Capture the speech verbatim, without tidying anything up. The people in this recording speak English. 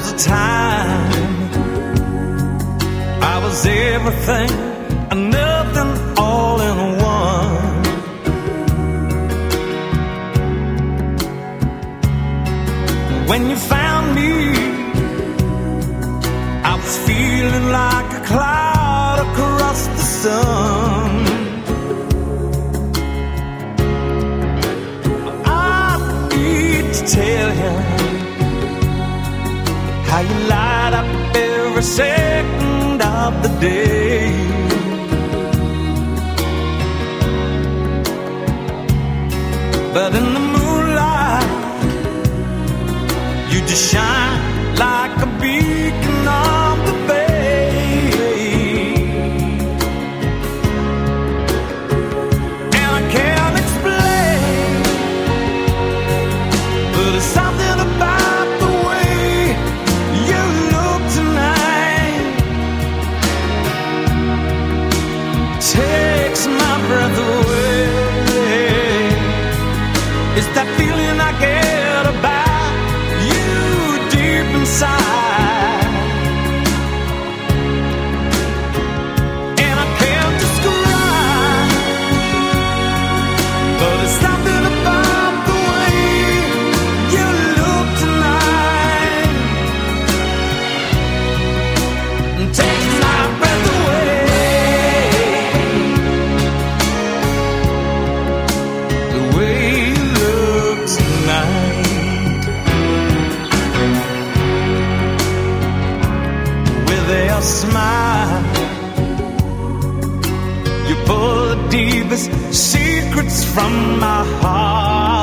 was a time I was everything and nothing all in one. When you found me, I was feeling like a cloud across the sun. I need to tell you how you light up every second of the day. But in the moonlight, you just shine like a beacon on the bay. And I can't explain, but it's something about the way you look tonight takes my breath away. It's that feeling I get about you deep inside, and I can't describe, but it's something about the way you look tonight and takes my breath away. The way you look tonight, with a smile, you pull the deepest secrets from my heart.